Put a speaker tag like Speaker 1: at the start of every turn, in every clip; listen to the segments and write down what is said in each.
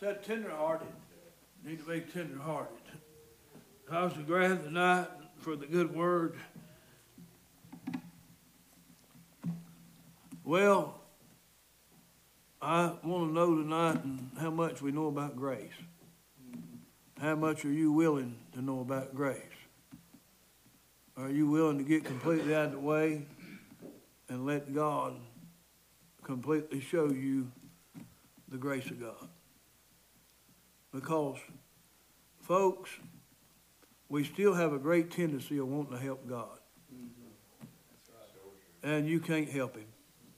Speaker 1: Said tender-hearted. Need to be tender-hearted. I was glad tonight for the good word. Well, I want to know tonight how much we know about grace. How much are you willing to know about grace? Are you willing to get completely out of the way and let God completely show you the grace of God? Because, folks, we still have a great tendency of wanting to help God. And you can't help him.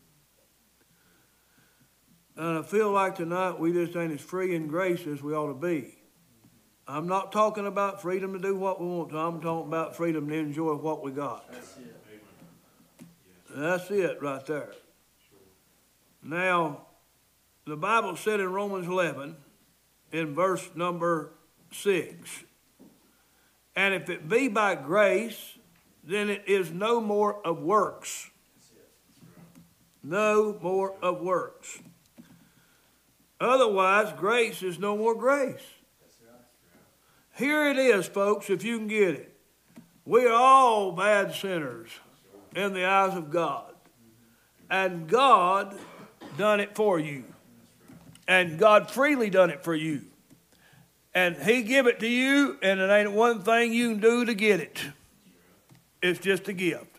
Speaker 1: And I feel like tonight we just ain't as free in grace as we ought to be. I'm not talking about freedom to do what we want to. I'm talking about freedom to enjoy what we got. That's it right there. Now, the Bible said in Romans 11, in verse number 6, and if it be by grace, then it is no more of works. No more of works. Otherwise, grace is no more grace. Here it is, folks, if you can get it. We are all bad sinners in the eyes of God. And God done it for you. And God freely done it for you. And he give it to you, and it ain't one thing you can do to get it. It's just a gift.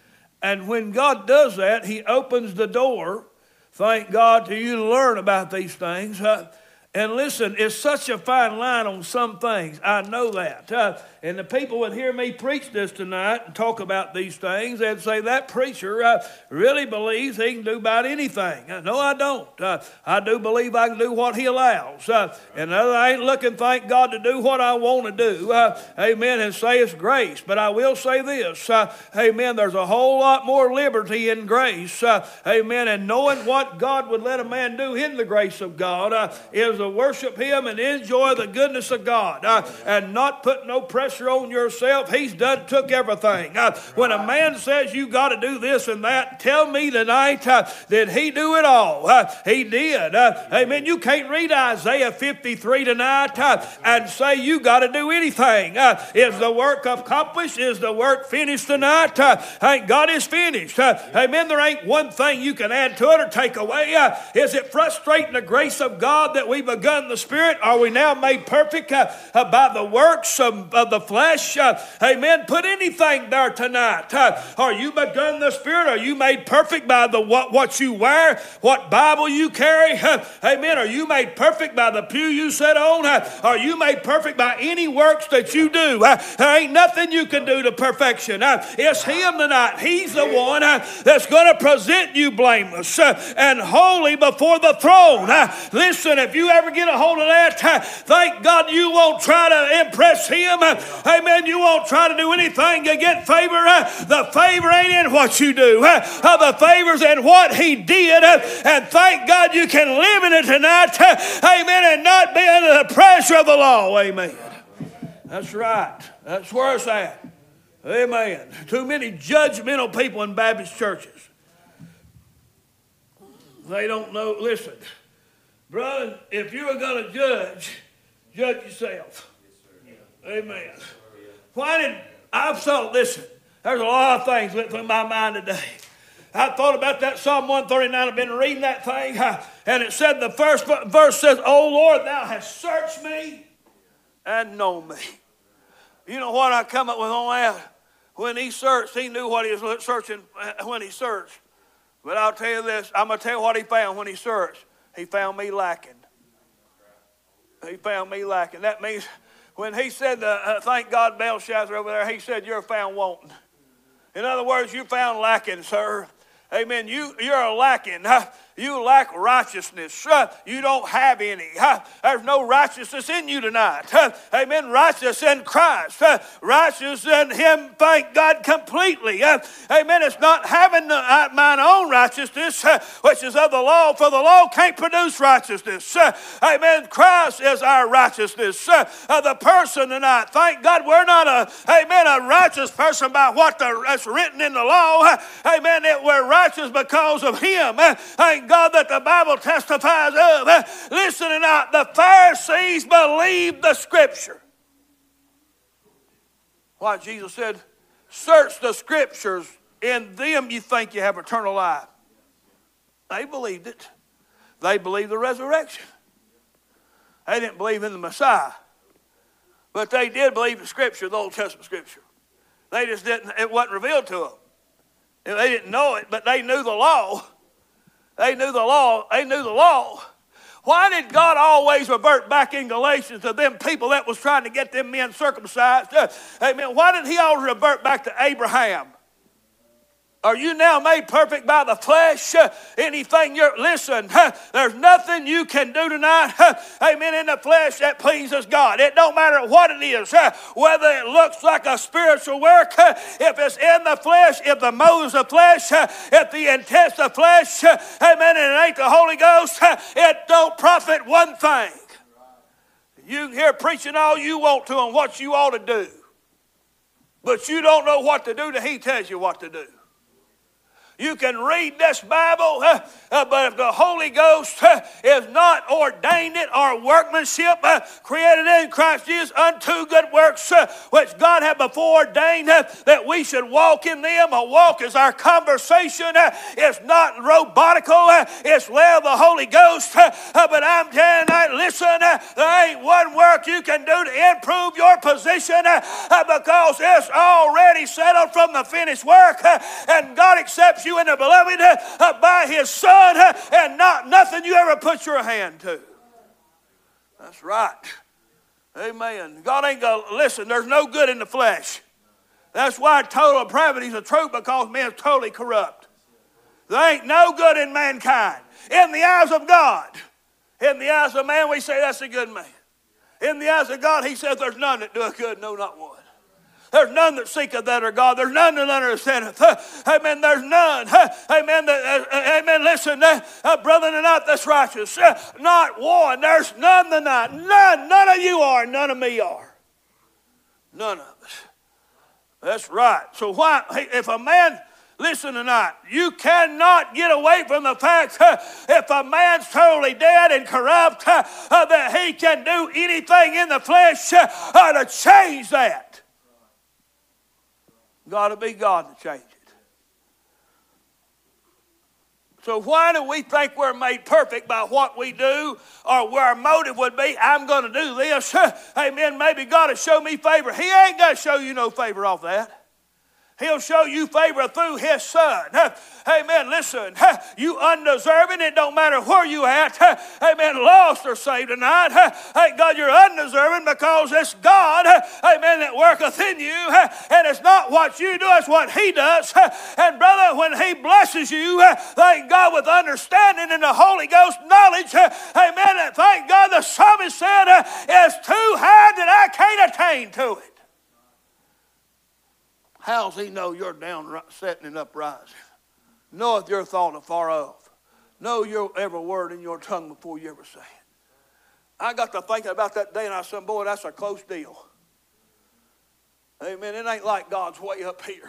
Speaker 1: And when God does that, he opens the door, thank God, to you to learn about these things. And listen, it's such a fine line on some things. I know that. And the people would hear me preach this tonight and talk about these things. They'd say, that preacher really believes he can do about anything. No, I don't. I do believe I can do what he allows. And I ain't looking, thank God, to do what I want to do. Amen, and say it's grace. But I will say this. Amen, there's a whole lot more liberty in grace. Amen, and knowing what God would let a man do in the grace of God is to worship him and enjoy the goodness of God and not put no pressure on yourself. He's done took everything. When a man says you got to do this and that, tell me tonight, did he do it all? He did. Amen. You can't read Isaiah 53 tonight and say you got to do anything. Is the work accomplished? Is the work finished tonight? Thank God it's finished. Amen. There ain't one thing you can add to it or take away. Is it frustrating the grace of God that we begun the Spirit? Are we now made perfect by the works of the flesh? Amen. Put anything there tonight. Are you begun the Spirit? Are you made perfect by the what you wear? What Bible you carry? Amen. Are you made perfect by the pew you sit on? Are you made perfect by any works that you do? There ain't nothing you can do to perfection. It's him tonight. He's the one that's going to present you blameless and holy before the throne. Listen, if you ever get a hold of that, thank God you won't try to impress him. Amen. You won't try to do anything to get favor. The favor ain't in what you do. The favor's in what he did. And thank God you can live in it tonight. Amen. And not be under the pressure of the law. Amen. That's right. That's where it's at. Amen. Too many judgmental people in Baptist churches. They don't know. Listen, brother, if you were going to judge yourself. Amen. I've thought, listen, there's a lot of things went through my mind today. I thought about that Psalm 139. I've been reading that thing. And it said, the first verse says, "O Lord, thou hast searched me and known me." You know what I come up with on that? When he searched, he knew what he was searching when he searched. But I'll tell you this. I'm going to tell you what he found when he searched. He found me lacking. He found me lacking. That means when he said, thank God Belshazzar over there, he said, you're found wanting. In other words, you found lacking, sir. Amen. You're lacking. You lack righteousness. You don't have any. There's no righteousness in you tonight. Amen. Righteous in Christ. Righteous in him, thank God, completely. Amen. It's not having mine own righteousness, which is of the law, for the law can't produce righteousness. Amen. Christ is our righteousness. The person tonight, thank God we're not a righteous person by what that's written in the law. Amen. We're righteous because of him. Thank thank God, that the Bible testifies of. Listen tonight, the Pharisees believed the Scripture. Why Jesus said, search the Scriptures, in them you think you have eternal life. They believed it. They believed the resurrection. They didn't believe in the Messiah. But they did believe the Scripture, the Old Testament Scripture. They just didn't, it wasn't revealed to them. They didn't know it, but they knew the law. They knew the law. They knew the law. Why did God always revert back in Galatians to them people that was trying to get them men circumcised? Amen. Why did he always revert back to Abraham? Are you now made perfect by the flesh? Anything listen, there's nothing you can do tonight, amen, in the flesh that pleases God. It don't matter what it is, whether it looks like a spiritual work, if it's in the flesh, if the motives of flesh, if the intents of flesh, amen, and it ain't the Holy Ghost, it don't profit one thing. You can hear preaching all you want to on what you ought to do, but you don't know what to do till he tells you what to do. You can read this Bible, but if the Holy Ghost is not ordained it or workmanship created in Christ Jesus unto good works, which God had before ordained that we should walk in them. A walk is our conversation. It's not robotical. It's led of the Holy Ghost. But I'm telling you, listen, there ain't one work you can do to improve your position because it's already settled from the finished work, and God accepts you in the beloved by his Son, and nothing you ever put your hand to. That's right. Amen. God ain't going to listen. There's no good in the flesh. That's why total depravity is a truth, because man's totally corrupt. There ain't no good in mankind. In the eyes of God. In the eyes of man, we say that's a good man. In the eyes of God, he says there's none that doeth good, no, not one. There's none that seeketh that are God. There's none that understandeth. Amen. There's none. Amen. Amen. Listen, brother, tonight that's righteous. Not one. There's none tonight. None. None of you are. None of me are. None of us. That's right. So why, if a man, listen tonight, you cannot get away from the fact if a man's totally dead and corrupt that he can do anything in the flesh to change that. Got to be God to change it. So why do we think we're made perfect by what we do, or where our motive would be, I'm going to do this, amen, maybe God will show me favor. He ain't going to show you no favor off that. He'll show you favor through his Son. Amen. Listen, you undeserving, it don't matter where you at. Amen. Lost or saved tonight. Thank God you're undeserving, because it's God, amen, that worketh in you. And it's not what you do, it's what he does. And brother, when he blesses you, thank God, with understanding and the Holy Ghost knowledge, amen, and thank God the psalmist said, it's too high that I can't attain to it. How's he know you're down setting and uprising? Knoweth your thought afar off. Know your every word in your tongue before you ever say it. I got to thinking about that day, and I said, boy, that's a close deal. Amen. It ain't like God's way up here.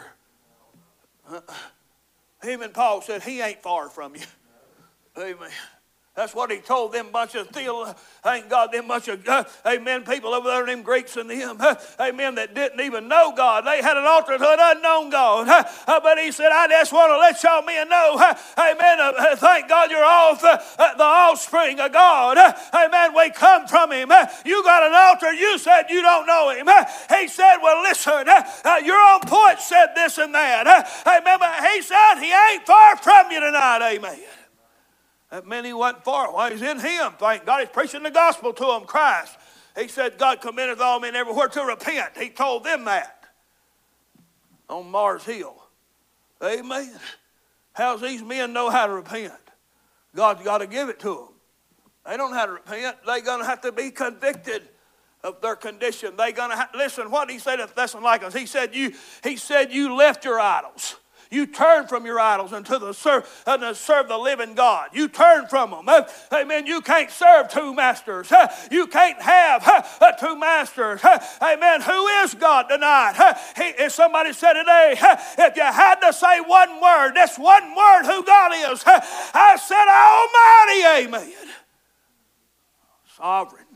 Speaker 1: Him and Paul said, he ain't far from you. Amen. That's what he told them bunch of thank God, them bunch of, amen, people over there, them Greeks and them, amen, that didn't even know God. They had an altar to an unknown God. But he said, I just want to let y'all men know, amen, thank God you're all the offspring of God. Amen, we come from him. You got an altar, you said you don't know him. He said, well, listen, your own poet said this and that. Amen, but he said he ain't far from you tonight, amen. That meant he wasn't far. Well, he's in him. Thank God he's preaching the gospel to them, Christ. He said, God commendeth all men everywhere to repent. He told them that on Mars Hill. Amen. How's these men know how to repent? God's got to give it to them. They don't know how to repent. They're going to have to be convicted of their condition. They're going to listen, what did he say to Thessalonians? He said, you left your idols. You turn from your idols and to serve the living God. You turn from them. Amen. You can't serve two masters. You can't have two masters. Amen. Who is God tonight? If somebody said today, if you had to say one word, this one word who God is, I said Almighty. Amen. Sovereign.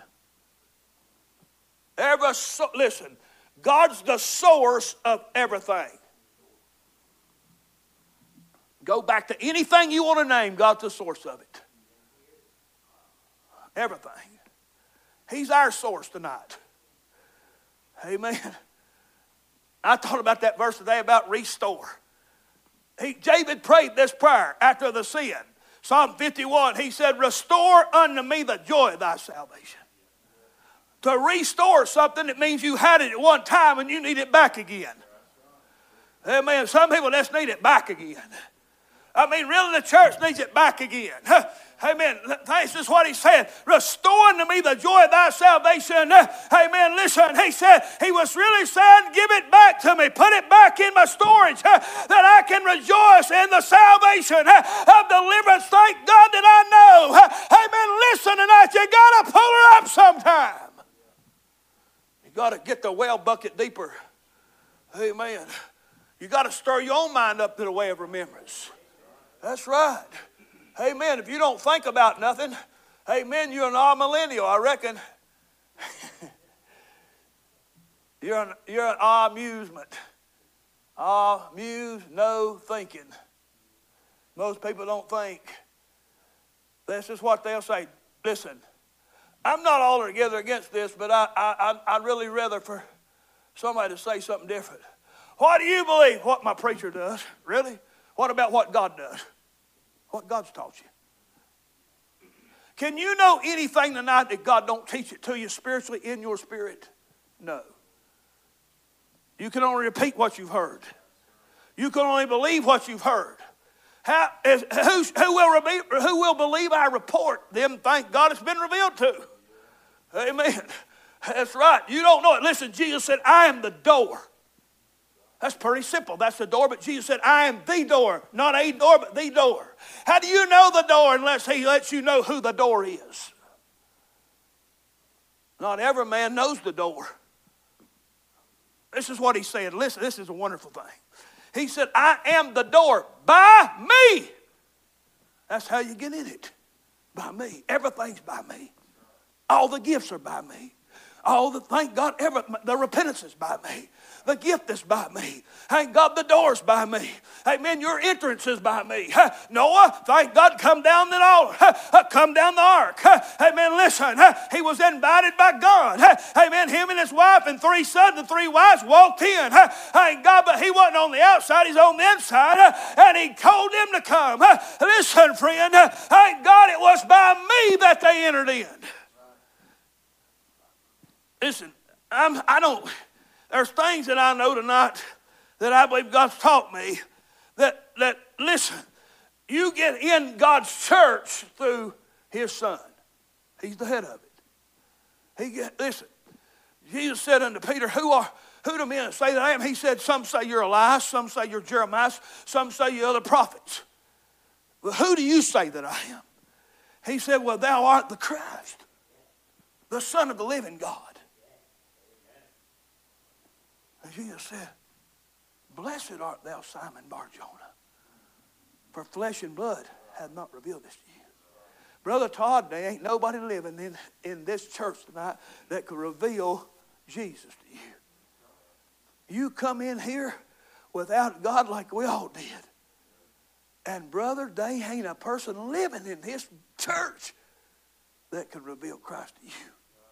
Speaker 1: Listen, God's the source of everything. Go back to anything you want to name, God's the source of it. Everything. He's our source tonight. Amen. I thought about that verse today about restore. David prayed this prayer after the sin. Psalm 51, he said, restore unto me the joy of thy salvation. To restore something, it means you had it at one time and you need it back again. Amen. Some people just need it back again. I mean, really, the church needs it back again. Amen. This is what he said. Restore unto me the joy of thy salvation. Amen. Listen, he said, he was really saying, give it back to me. Put it back in my storage that I can rejoice in the salvation of deliverance. Thank God that I know. Amen. Listen tonight, you got to pull her up sometime. You got to get the well bucket deeper. Amen. You got to stir your own mind up to the way of remembrance. That's right. Amen. If you don't think about nothing, amen, you're an all-millennial, I reckon. you're an amusement. Amuse, no thinking. Most people don't think. This is what they'll say. Listen, I'm not altogether against this, but I'd really rather for somebody to say something different. What do you believe? What my preacher does? Really? What about what God does? What God's taught you? Can you know anything tonight that God don't teach it to you spiritually in your spirit? No. You can only repeat what you've heard. You can only believe what you've heard. Who will believe our report? Them thank God it's been revealed to. Amen. That's right. You don't know it. Listen, Jesus said, I am the door. That's pretty simple. That's the door. But Jesus said, I am the door. Not a door, but the door. How do you know the door unless he lets you know who the door is? Not every man knows the door. This is what he said. Listen, this is a wonderful thing. He said, I am the door by me. That's how you get in it. By me. Everything's by me. All the gifts are by me. Thank God, the repentance is by me. The gift is by me. Thank God, the door's by me. Amen. Your entrance is by me. Noah, thank God, come down the ark. Amen. Listen, he was invited by God. Amen. Him and his wife and 3 sons and 3 wives walked in. Thank God, but he wasn't on the outside. He's on the inside. And he told them to come. Listen, friend, thank God it was by me that they entered in. Listen, there's things that I know tonight that I believe God's taught me that listen, you get in God's church through his son. He's the head of it. Listen, Jesus said unto Peter, who do men say that I am? He said, some say you're Elias, some say you're Jeremiah, some say you're other prophets. But who do you say that I am? He said, well, thou art the Christ, the Son of the living God. And Jesus said, blessed art thou, Simon Bar-Jonah, for flesh and blood hath not revealed this to you. Brother Todd, there ain't nobody living in this church tonight that could reveal Jesus to you. You come in here without God like we all did. And brother, there ain't a person living in this church that can reveal Christ to you.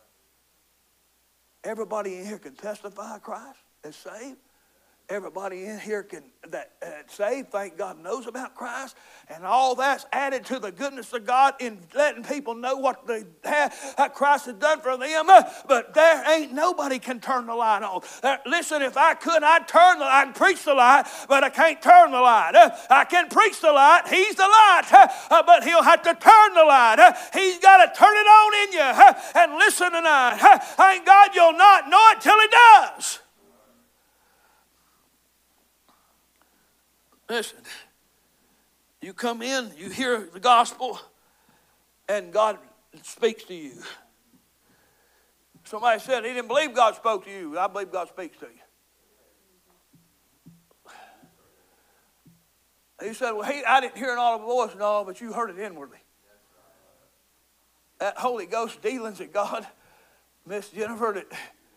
Speaker 1: Everybody in here can testify Christ is saved. Everybody in here that's saved, thank God, knows about Christ. And all that's added to the goodness of God in letting people know what Christ has done for them. But there ain't nobody can turn the light on. Listen, if I could, I can preach the light, but I can't turn the light. I can preach the light. He's the light. But he'll have to turn the light. He's got to turn it on in you. And listen tonight. Thank God you'll not know it till he does. Listen, you come in, you hear the gospel, and God speaks to you. Somebody said he didn't believe God spoke to you. I believe God speaks to you. He said, well, I didn't hear an audible voice and all, but you heard it inwardly. That Holy Ghost dealings that God, Miss Jennifer, that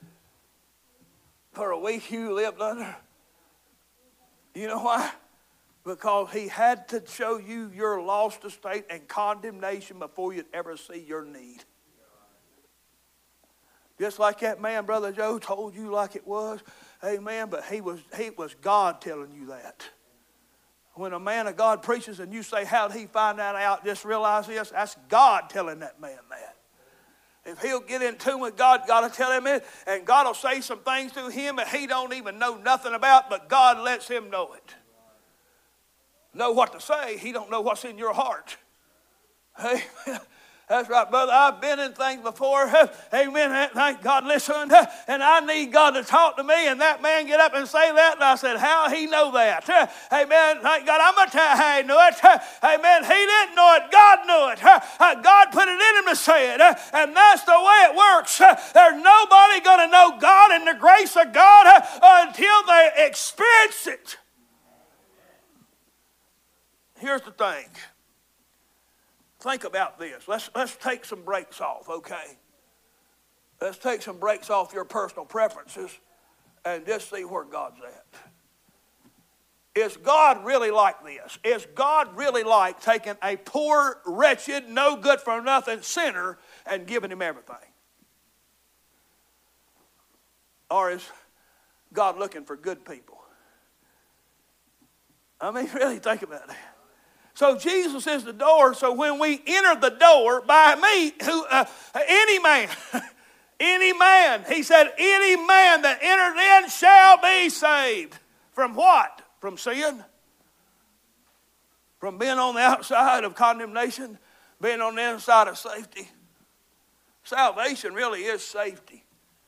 Speaker 1: for a week you lived under. You know why? Because he had to show you your lost estate and condemnation before you'd ever see your need. Just like that man, Brother Joe, told you like it was. Amen. But he was God telling you that. When a man of God preaches and you say, how did he find that out? Just realize this. That's God telling that man that. If he'll get in tune with God, God will tell him it. And God will say some things to him that he don't even know nothing about, but God lets him know it. Know what to say. He don't know what's in your heart. Amen. That's right, brother. I've been in things before. Amen. Thank God. Listen. And I need God to talk to me. And that man get up and say that. And I said, how he know that? Amen. Thank God. I'm going to tell you how he knew it. Amen. He didn't know it. God knew it. God put it in him to say it. And that's the way it works. There's nobody going to know God and the grace of God until they experience it. Here's the thing. Think about this. Let's take some breaks off, okay? Let's take some breaks off your personal preferences and just see where God's at. Is God really like this? Is God really like taking a poor, wretched, no good for nothing sinner and giving him everything? Or is God looking for good people? I mean, really think about that. So Jesus is the door. So when we enter the door, by me, any man, he said, any man that enters in shall be saved. From what? From sin? From being on the outside of condemnation, being on the inside of safety. Salvation really is safety.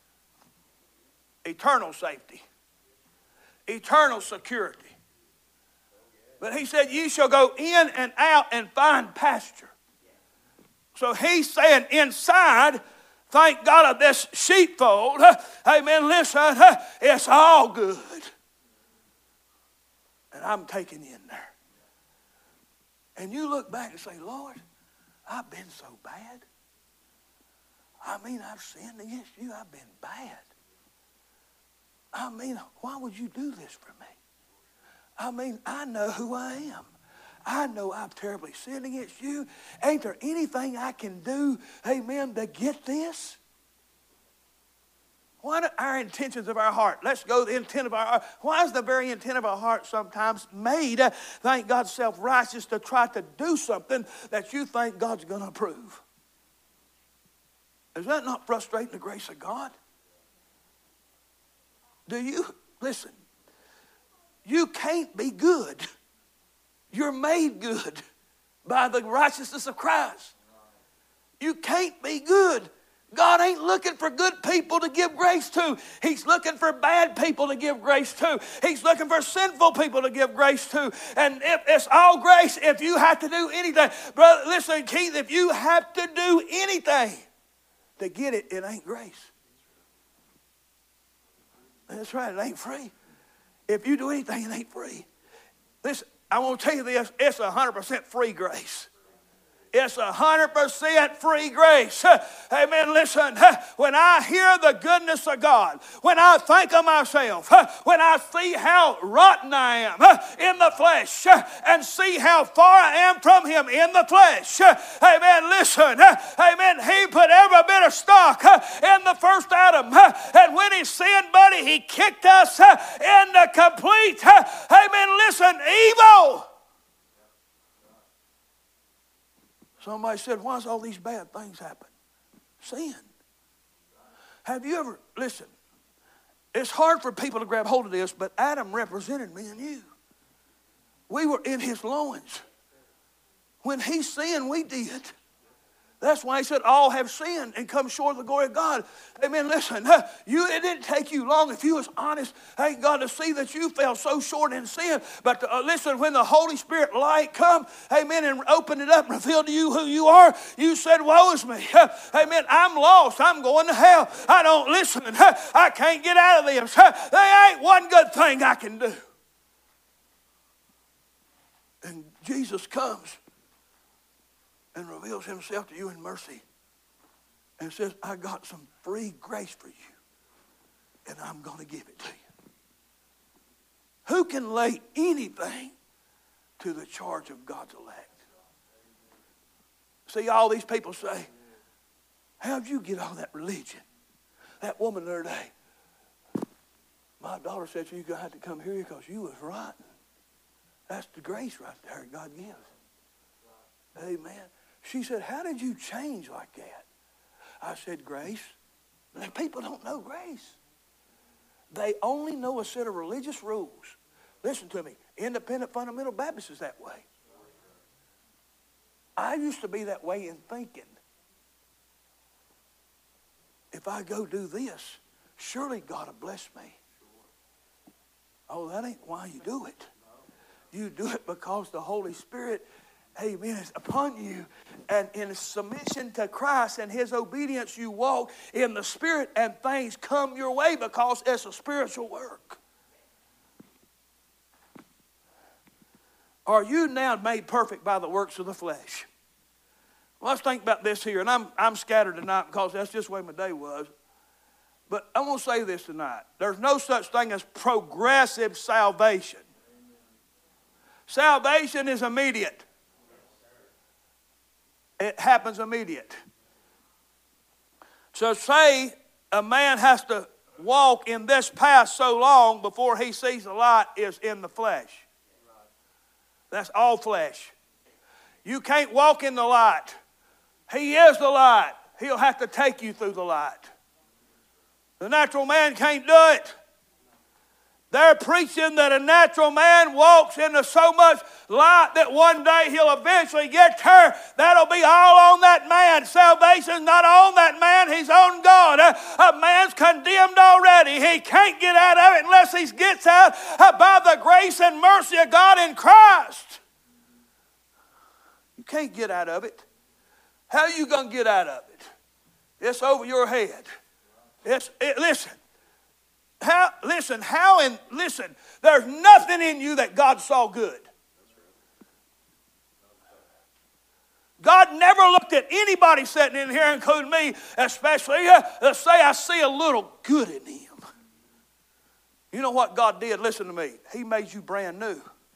Speaker 1: Eternal safety. Eternal security. But he said, you shall go in and out and find pasture. So he's saying inside, thank God of this sheepfold, amen, listen, it's all good. And I'm taken in there. And you look back and say, Lord, I've been so bad. I mean, I've sinned against you. I've been bad. I mean, why would you do this for me? I mean, I know who I am. I know I've terribly sinned against you. Ain't there anything I can do, amen, to get this? Why do our intentions of our heart, let's go to the intent of our heart. Why is the very intent of our heart sometimes made, thank God, self-righteous to try to do something that you think God's going to approve? Is that not frustrating the grace of God? Do you, listen, you can't be good. You're made good by the righteousness of Christ. You can't be good. God ain't looking for good people to give grace to. He's looking for bad people to give grace to. He's looking for sinful people to give grace to. And if it's all grace, if you have to do anything, brother, listen, Keith, if you have to do anything to get it, it ain't grace. That's right, it ain't free. If you do anything, it ain't free. Listen, I want to tell you this, it's 100% free grace. It's 100% free grace. Amen. Listen, when I hear the goodness of God, when I think of myself, when I see how rotten I am in the flesh, and see how far I am from Him in the flesh, amen. Listen, amen. He put every bit of stock in the first Adam, and when He sinned, buddy, He kicked us into complete, amen. Listen, evil. Somebody said, why does all these bad things happen? Sin. Have you ever, listen, it's hard for people to grab hold of this, but Adam represented me and you. We were in his loins. When he sinned, we did. That's why he said all have sinned and come short of the glory of God. Amen. Listen, it didn't take you long if you was honest, thank God, to see that you fell so short in sin. But listen, when the Holy Spirit light come, amen, and opened it up and revealed to you who you are, you said, woe is me. Amen. I'm lost. I'm going to hell. I don't listen. I can't get out of this. There ain't one good thing I can do. And Jesus comes and reveals himself to you in mercy and says, I got some free grace for you, and I'm going to give it to you. Who can lay anything to the charge of God's elect? See, all these people say, how'd you get all that religion? That woman the other day, my daughter said you're going to have to come here because you was rotten. That's the grace right there God gives. Amen. She said, how did you change like that? I said, grace. And people don't know grace. They only know a set of religious rules. Listen to me. Independent Fundamental Baptist is that way. I used to be that way in thinking. If I go do this, surely God will bless me. Oh, that ain't why you do it. You do it because the Holy Spirit, amen, is upon you. And in submission to Christ and his obedience, you walk in the Spirit and things come your way because it's a spiritual work. Are you now made perfect by the works of the flesh? Well, let's think about this here. And I'm scattered tonight because that's just the way my day was. But I want to say this tonight. There's no such thing as progressive salvation. Salvation is immediate. It happens immediate. So say a man has to walk in this path so long before he sees the light is in the flesh. That's all flesh. You can't walk in the light. He is the light. He'll have to take you through the light. The natural man can't do it. They're preaching that a natural man walks into so much light that one day he'll eventually get there. That'll be all on that man. Salvation's not on that man. He's on God. A man's condemned already. He can't get out of it unless he gets out by the grace and mercy of God in Christ. You can't get out of it. How are you going to get out of it? It's over your head. Listen. Listen, there's nothing in you that God saw good. God never looked at anybody sitting in here, including me, especially, to say I see a little good in him. You know what God did? Listen to me. He made you brand new.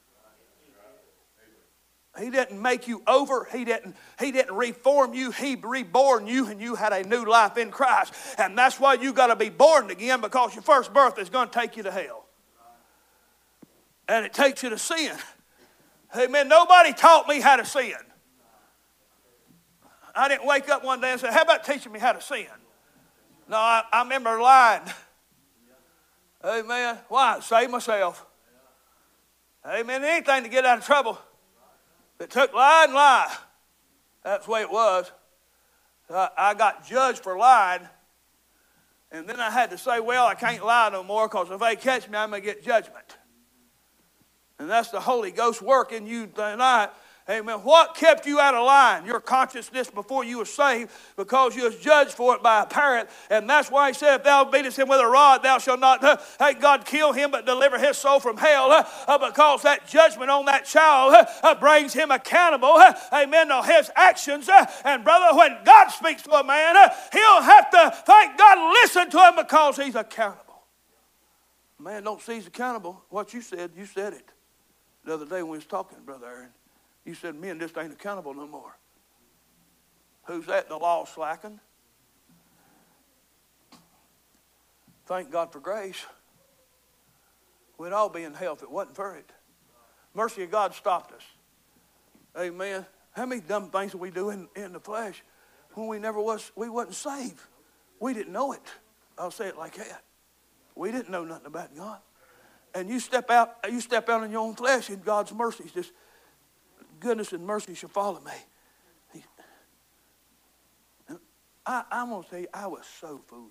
Speaker 1: He didn't make you over. He didn't reform you. He reborn you, and you had a new life in Christ. And that's why you got to be born again, because your first birth is going to take you to hell. And it takes you to sin. Amen. Nobody taught me how to sin. I didn't wake up one day and say, how about teaching me how to sin? No, I remember lying. Amen. Why? Save myself. Amen. Anything to get out of trouble. It took lie and lie. That's the way it was. I got judged for lying. And then I had to say, well, I can't lie no more, because if they catch me, I'm going to get judgment. And that's the Holy Ghost working you tonight. Amen. What kept you out of line? Your consciousness before you were saved, because you was judged for it by a parent. And that's why he said, if thou beatest him with a rod, thou shalt not, God kill him, but deliver his soul from hell. Because that judgment on that child brings him accountable. Amen. To his actions. And brother, when God speaks to a man, he'll have to, thank God, listen to him, because he's accountable. Man don't see he's accountable. What you said it. The other day when we was talking, Brother Aaron. You said men just ain't accountable no more. Who's that? The law slackened. Thank God for grace. We'd all be in hell if it wasn't for it. Mercy of God stopped us. Amen. How many dumb things did we do in the flesh when we wasn't saved? We didn't know it. I'll say it like that. We didn't know nothing about God. And you step out in your own flesh, and God's mercy is just, goodness and mercy shall follow me.
Speaker 2: I'm going to tell you, I was so foolish.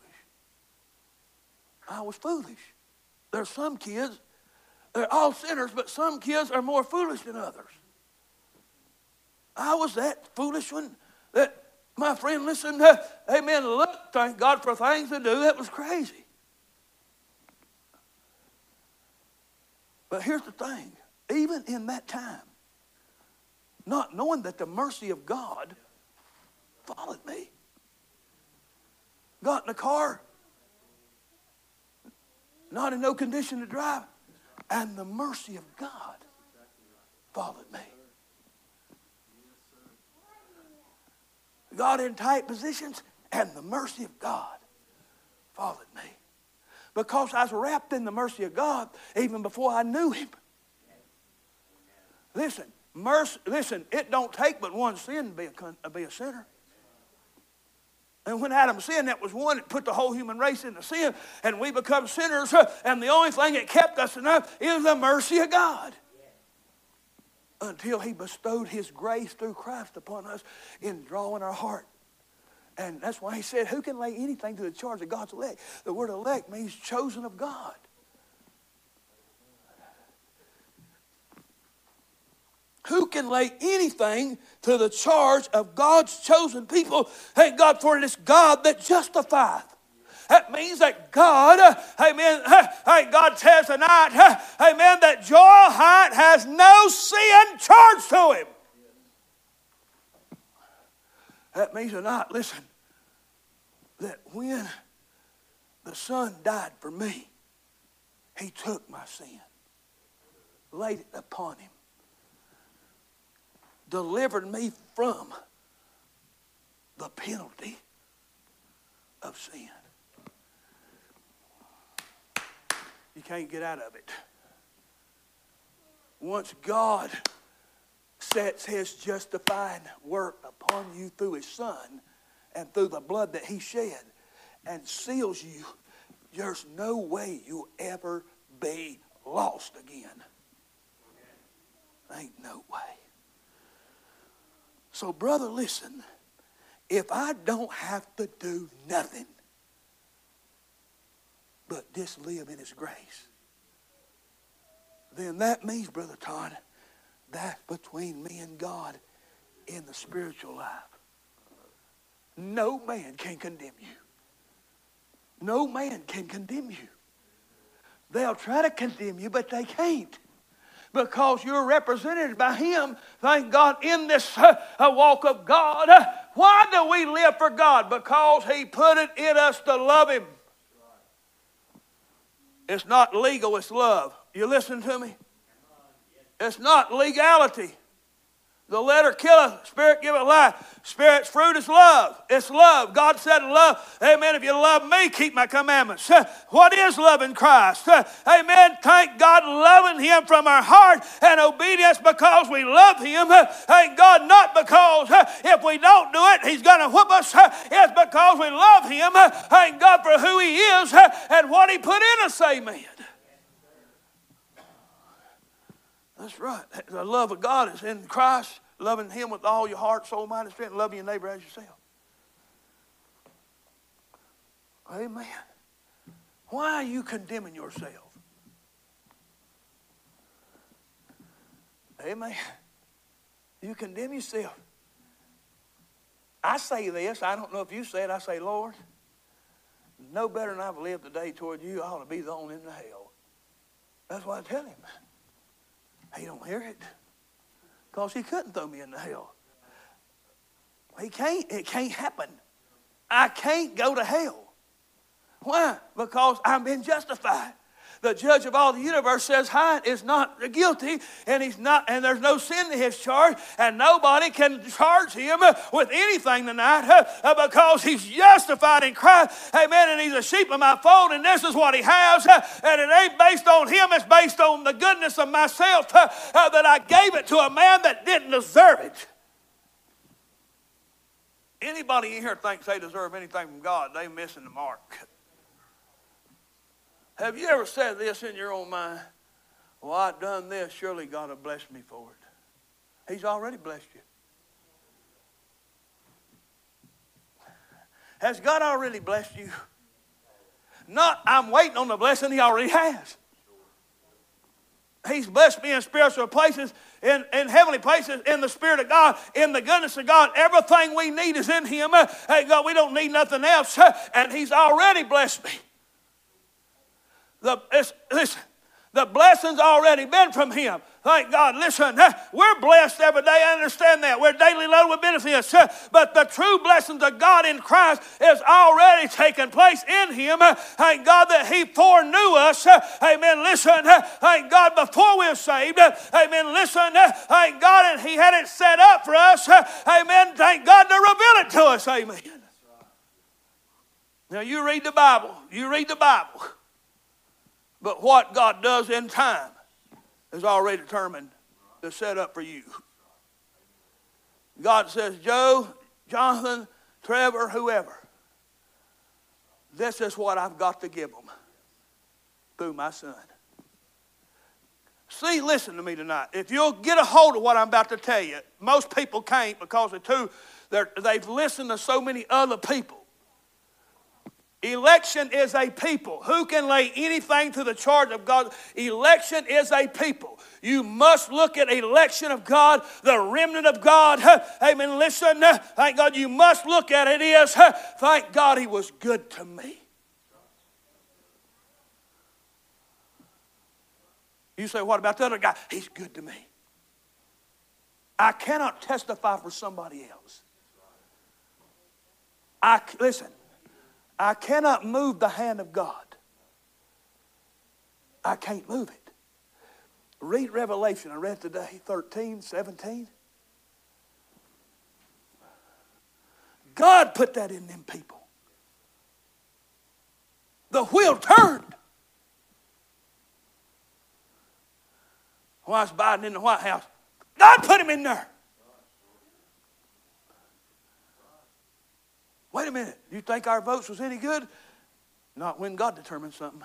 Speaker 2: I was foolish. There's some kids, they're all sinners, but some kids are more foolish than others. I was that foolish one that my friend listened to, amen, look, thank God for things to do. That was crazy. But here's the thing. Even in that time, not knowing that the mercy of God followed me. Got in the car, not in no condition to drive, and the mercy of God followed me. Got in tight positions, and the mercy of God followed me. Because I was wrapped in the mercy of God even before I knew Him. Listen, it don't take but one sin to be a sinner. And when Adam sinned, that was one that put the whole human race into sin, and we become sinners, and the only thing that kept us enough is the mercy of God. Until He bestowed His grace through Christ upon us in drawing our heart. And that's why He said, who can lay anything to the charge of God's elect? The word elect means chosen of God. Who can lay anything to the charge of God's chosen people? Thank God, for it is God that justifieth. That means that God, amen, God says tonight, amen, that Joel Hyatt has no sin charged to him. That means tonight, listen, that when the Son died for me, He took my sin, laid it upon Him, delivered me from the penalty of sin. You can't get out of it. Once God sets His justifying work upon you through His Son and through the blood that He shed and seals you, there's no way you'll ever be lost again. Ain't no way. So, brother, listen. If I don't have to do nothing but just live in His grace, then that means, Brother Todd, that's between me and God in the spiritual life. No man can condemn you. No man can condemn you. They'll try to condemn you, but they can't. Because you're represented by Him, thank God, in this walk of God. Why do we live for God? Because He put it in us to love Him. It's not legal, it's love. You listen to me? It's not legality. The letter killeth, Spirit giveth life. Spirit's fruit is love. It's love. God said love. Amen. If you love me, keep my commandments. What is loving Christ? Amen. Thank God, loving Him from our heart and obedience because we love Him. Thank God, not because if we don't do it, He's going to whoop us. It's because we love Him. Thank God for who He is and what He put in us. Amen. That's right. The love of God is in Christ, loving Him with all your heart, soul, mind, and strength, and loving your neighbor as yourself. Amen. Why are you condemning yourself? Amen. You condemn yourself. I say this, I don't know if you say it, I say, Lord, no better than I've lived today toward you, I ought to be thrown into hell. That's what I tell Him. He don't hear it. Because He couldn't throw me into hell. He can't. It can't happen. I can't go to hell. Why? Because I've been justified. The judge of all the universe says Hyatt is not guilty, and he's not, and there's no sin to his charge, and nobody can charge him with anything tonight because he's justified in Christ. Amen. And he's a sheep of my fold, and this is what he has. And it ain't based on him, it's based on the goodness of myself that I gave it to a man that didn't deserve it. Anybody in here thinks they deserve anything from God, they're missing the mark. Have you ever said this in your own mind? Well, I've done this. Surely God will bless me for it. He's already blessed you. Has God already blessed you? Not, I'm waiting on the blessing. He already has. He's blessed me in spiritual places, in heavenly places, in the Spirit of God, in the goodness of God. Everything we need is in Him. Hey, God, we don't need nothing else. And He's already blessed me. Listen, the blessing's already been from Him. Thank God. Listen, we're blessed every day. I understand that. We're daily loaded with benefits. But the true blessings of God in Christ is already taken place in Him. Thank God that He foreknew us. Amen. Listen, thank God before we were saved. Amen. Listen, thank God, and He had it set up for us. Amen. Thank God to reveal it to us. Amen. Now you read the Bible. You read the Bible. But what God does in time is already determined to set up for you. God says, Joe, Jonathan, Trevor, whoever, this is what I've got to give them through my son. See, listen to me tonight. If you'll get a hold of what I'm about to tell you, most people can't because they've listened to so many other people. Election is a people. Who can lay anything to the charge of God? Election is a people. You must look at election of God, the remnant of God. Amen. Listen, thank God you must look at it is, thank God He was good to me. You say, what about the other guy? He's good to me. I cannot testify for somebody else. Listen. I cannot move the hand of God. I can't move it. Read Revelation. I read today, 13, 17. God put that in them people. The wheel turned. While I was Biden in the White House, God put him in there. Wait a minute. Do you think our votes was any good? Not when God determined something.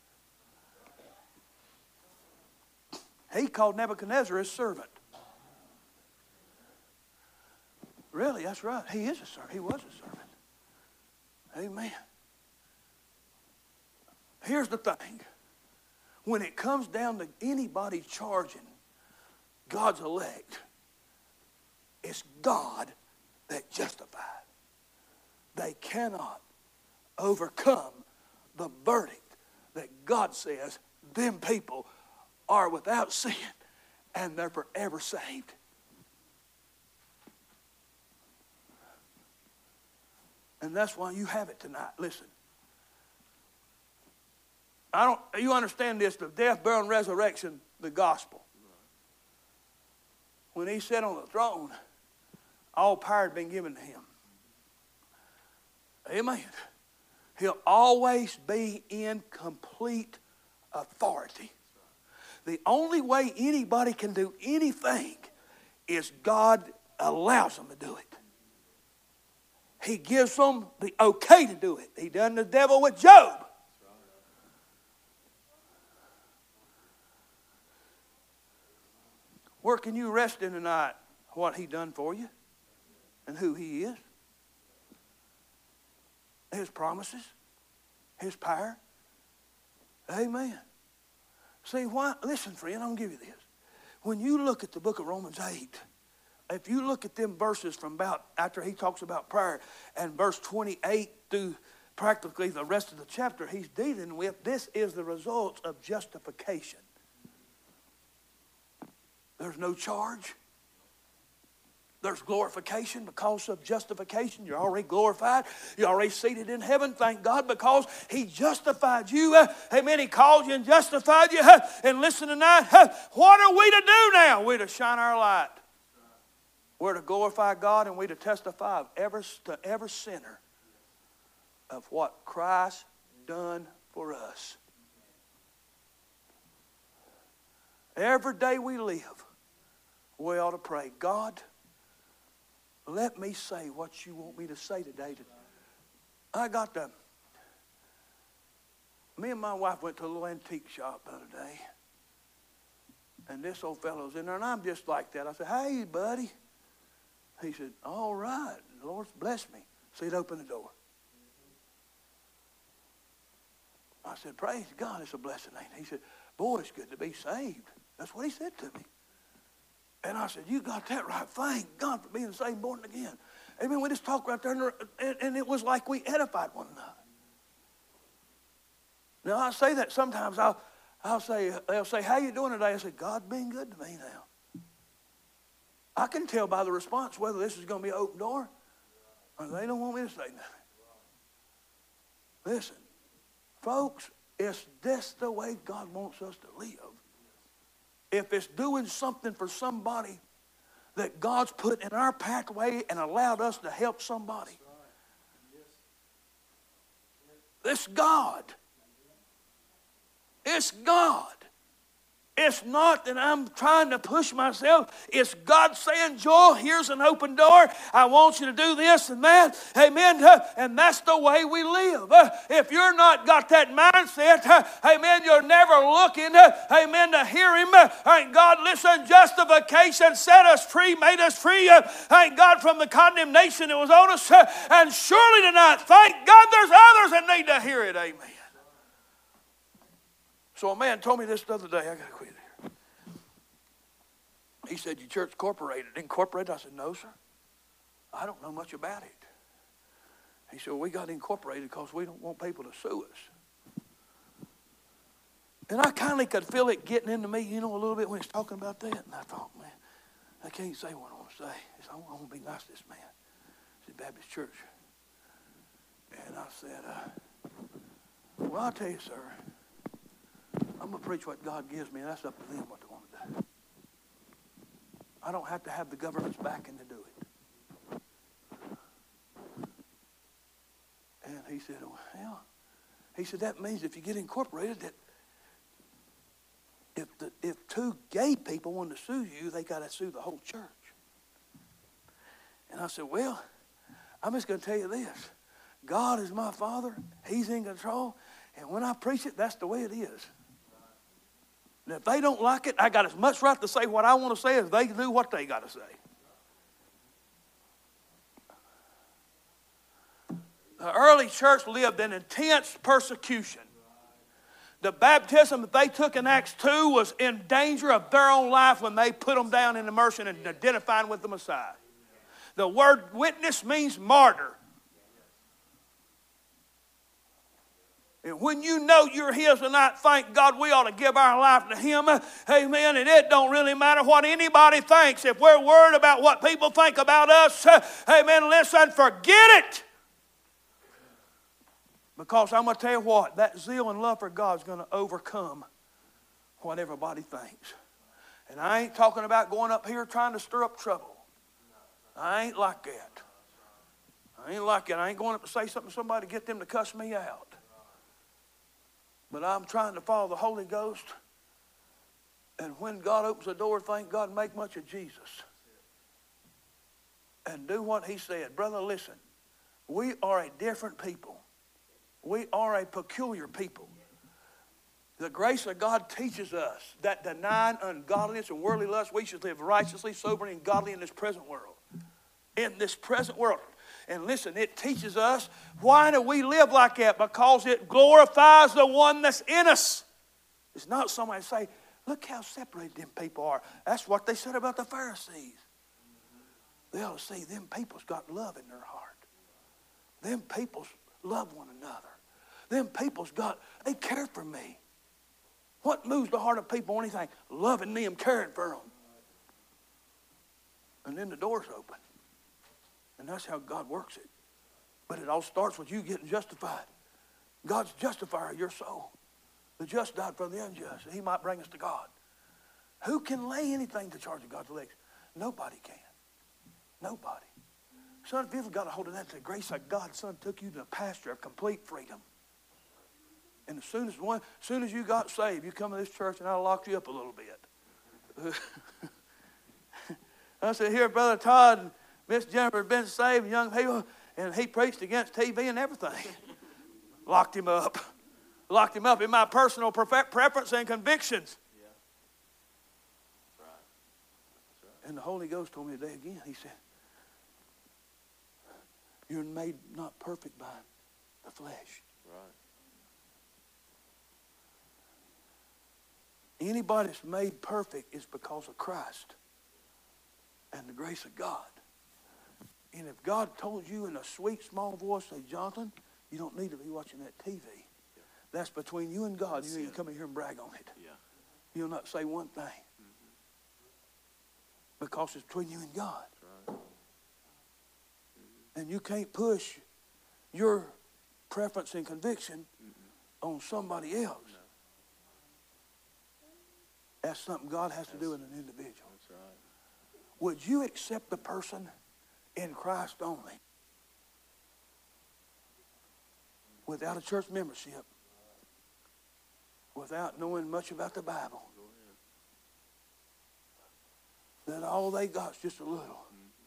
Speaker 2: He called Nebuchadnezzar his servant. Really, that's right. He is a servant. He was a servant. Amen. Here's the thing. When it comes down to anybody charging God's elect, it's God that justifies. They cannot overcome the verdict that God says them people are without sin and they're forever saved. And that's why you have it tonight. Listen. You understand this, the death, burial, and resurrection, the gospel. When He sat on the throne, all power had been given to Him. Amen. He'll always be in complete authority. The only way anybody can do anything is God allows them to do it. He gives them the okay to do it. He done the devil with Job. Where can you rest in tonight? What He done for you and who He is. His promises, His power. Amen. See, why? Listen, friend, I'm going to give you this. When you look at the book of Romans 8, if you look at them verses from about after he talks about prayer and verse 28 through practically the rest of the chapter, he's dealing with this is the result of justification. There's no charge. There's glorification because of justification. You're already glorified. You're already seated in heaven. Thank God because He justified you. Amen. He called you and justified you. And listen tonight, what are we to do now? We're to shine our light. We're to glorify God and we're to testify to every sinner of what Christ done for us. Every day we live, we ought to pray, God, let me say what you want me to say today. Me and my wife went to a little antique shop the other day. And this old fellow's in there, and I'm just like that. I said, hey, buddy. He said, all right, the Lord's blessed me. So he'd open the door. I said, praise God, it's a blessing, ain't it? He said, boy, it's good to be saved. That's what he said to me. And I said, you got that right. Thank God for being saved, born again. Amen. We just talked right there, and it was like we edified one another. Now, I say that sometimes. They'll say, how you doing today? I say, God's been good to me now. I can tell by the response whether this is going to be an open door or they don't want me to say nothing. Listen, folks, is this the way God wants us to live? If it's doing something for somebody that God's put in our pathway and allowed us to help somebody, it's God. It's God. It's not that I'm trying to push myself. It's God saying, Joel, here's an open door. I want you to do this and that. Amen. And that's the way we live. If you're not got that mindset, amen, you're never looking, amen, to hear him. Thank God, listen, justification set us free, made us free. Thank God from the condemnation that was on us. And surely tonight, thank God there's others that need to hear it. Amen. So a man told me this the other day. I got to quit here. He said, your church incorporated? I said, no, sir. I don't know much about it. He said, well, we got incorporated because we don't want people to sue us. And I kind of could feel it getting into me, a little bit when he's talking about that. And I thought, man, I can't say what I want to say. He said, I want to be nice to this man. It's a Baptist church. And I said, well, I'll tell you, sir. I'm going to preach what God gives me, and that's up to them what they want to do. I don't have to have the government's backing to do it. And he said, well, that means if you get incorporated, that if two gay people want to sue you, they got to sue the whole church. And I said, well, I'm just going to tell you this. God is my Father. He's in control. And when I preach it, that's the way it is. And if they don't like it, I got as much right to say what I want to say as they do what they got to say. The early church lived in intense persecution. The baptism that they took in Acts 2 was in danger of their own life when they put them down in immersion and identifying with the Messiah. The word witness means martyr. And when you know you're his tonight, thank God we ought to give our life to him. Amen. And it don't really matter what anybody thinks. If we're worried about what people think about us, amen, listen, forget it. Because I'm going to tell you what, that zeal and love for God is going to overcome what everybody thinks. And I ain't talking about going up here trying to stir up trouble. I ain't like that. I ain't like it. I ain't going up to say something to somebody to get them to cuss me out. But I'm trying to follow the Holy Ghost. And when God opens the door, thank God, make much of Jesus. And do what he said. Brother, listen. We are a different people. We are a peculiar people. The grace of God teaches us that denying ungodliness and worldly lust, we should live righteously, soberly, and godly in this present world. In this present world. And listen, it teaches us why do we live like that? Because it glorifies the one that's in us. It's not somebody say, look how separated them people are. That's what they said about the Pharisees. They ought to see them people's got love in their heart. Them people's love one another. Them people's they care for me. What moves the heart of people when anything? Loving them, caring for them. And then the door's open. And that's how God works it. But it all starts with you getting justified. God's justifier of your soul. The just died for the unjust, and he might bring us to God. Who can lay anything to charge of God's elect? Nobody can. Nobody. Son, if you've got a hold of that, the grace of God, son, took you to the pasture of complete freedom. And as soon as you got saved, you come to this church and I locked you up a little bit. I said, here, Brother Todd and Miss Jennifer have been saved, young people, and he preached against TV and everything. Locked him up. Locked him up in my personal preference and convictions.
Speaker 3: Yeah. That's right. That's right.
Speaker 2: And the Holy Ghost told me today again, he said, you're made not perfect by the flesh.
Speaker 3: Right.
Speaker 2: Anybody that's made perfect is because of Christ and the grace of God. And if God told you in a sweet, small voice, say, Jonathan, you don't need to be watching that TV.
Speaker 3: Yeah.
Speaker 2: That's between you and God.
Speaker 3: That's
Speaker 2: You ain't
Speaker 3: it.
Speaker 2: come in here and brag on it.
Speaker 3: Yeah.
Speaker 2: You'll not say one thing. Because it's between you and God.
Speaker 3: That's right.
Speaker 2: And you can't push your preference and conviction on somebody else.
Speaker 3: No.
Speaker 2: That's something God has to do in an individual.
Speaker 3: That's right.
Speaker 2: Would you accept the person in Christ only without a church membership, without knowing much about the Bible,
Speaker 3: Go ahead.
Speaker 2: that all they got is just a little,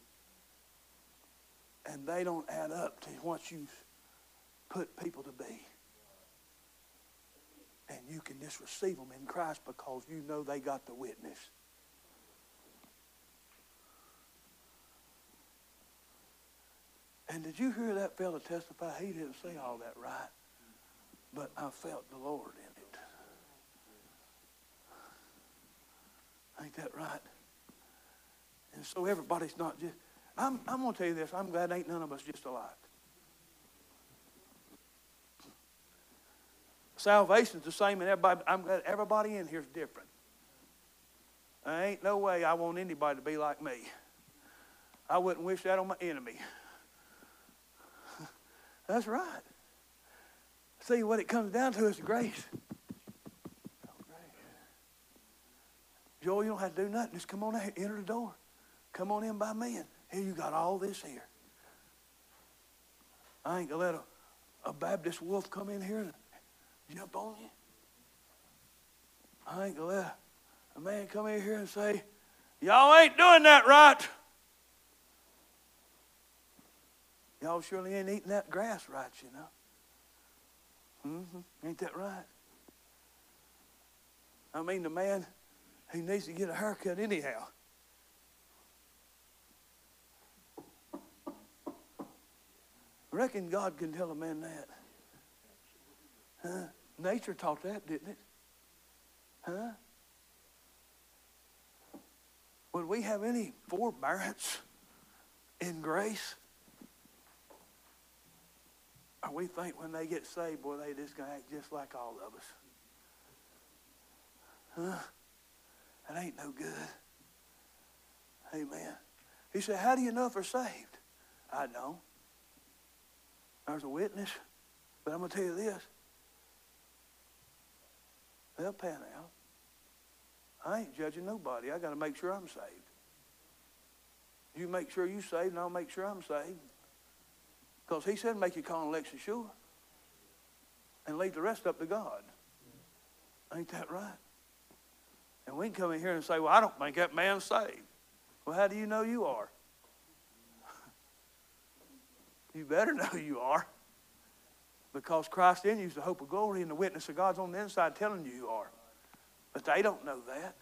Speaker 2: and they don't add up to what you put people to be? And you can just receive them in Christ because you know they got the witness. And did you hear that fella testify? He didn't say all that right, but I felt the Lord in it. Ain't that right? And so everybody's not just... I'm going to tell you this. I'm glad ain't none of us just alike. Salvation's the same in everybody. I'm glad everybody in here is different. There ain't no way I want anybody to be like me. I wouldn't wish that on my enemy. That's right. See, what it comes down to is grace. Joel, you don't have to do nothing. Just come on in, enter the door. Come on in by me, and here you got all this here. I ain't going to let a Baptist wolf come in here and jump on you. I ain't going to let a man come in here and say, y'all ain't doing that right. Y'all surely ain't eating that grass right, you know. Ain't that right? I mean, the man, he needs to get a haircut anyhow. I reckon God can tell a man that. Huh? Nature taught that, didn't it? Huh? Would we have any forbearance in grace? Or we think when they get saved, boy, they just going to act just like all of us. Huh? That ain't no good. Amen. He said, how do you know if they're saved? I don't. There's a witness. But I'm going to tell you this. They'll pan out. I ain't judging nobody. I got to make sure I'm saved. You make sure you're saved, and I'll make sure I'm saved. Because he said make your call and election sure. And leave the rest up to God. Ain't that right? And we can come in here and say, well, I don't think that man's saved. Well, how do you know you are? You better know you are. Because Christ in you is the hope of glory, and the witness of God's on the inside telling you are. But they don't know that.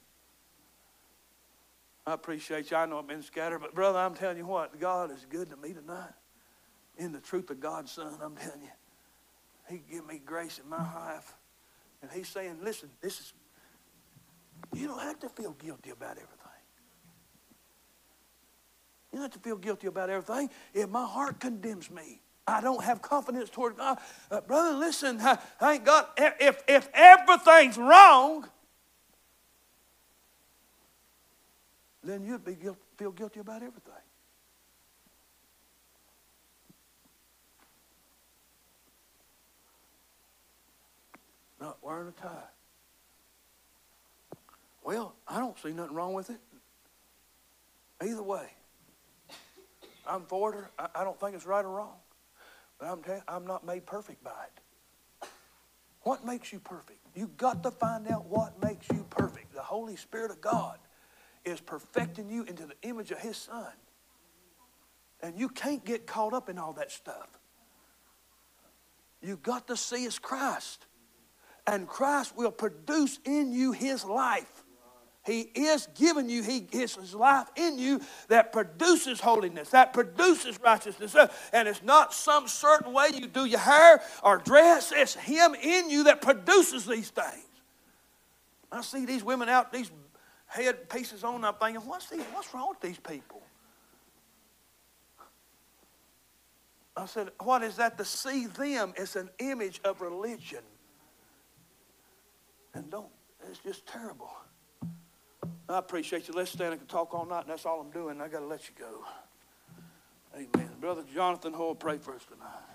Speaker 2: I appreciate you. I know I've been scattered, but brother, I'm telling you what, God is good to me tonight. In the truth of God's Son, I'm telling you. He give me grace in my life. And he's saying, listen, you don't have to feel guilty about everything. You don't have to feel guilty about everything. If my heart condemns me, I don't have confidence toward God. Brother, listen, I ain't got, if everything's wrong, then you'd feel guilty about everything. Not wearing a tie. Well, I don't see nothing wrong with it. Either way. I'm for it or I don't think it's right or wrong. But I'm telling you, I'm not made perfect by it. What makes you perfect? You've got to find out what makes you perfect. The Holy Spirit of God is perfecting you into the image of His Son. And you can't get caught up in all that stuff. You've got to see it's Christ. And Christ will produce in you His life. He is giving you His life in you that produces holiness, that produces righteousness. And it's not some certain way you do your hair or dress. It's Him in you that produces these things. I see these women out, these head pieces on, I'm thinking, what's wrong with these people? I said, what is that? To see them as an image of religion. And it's just terrible. I appreciate you. Let's stand and talk all night, and that's all I'm doing. I got to let you go. Amen. Brother Jonathan Hoyle, pray for us tonight.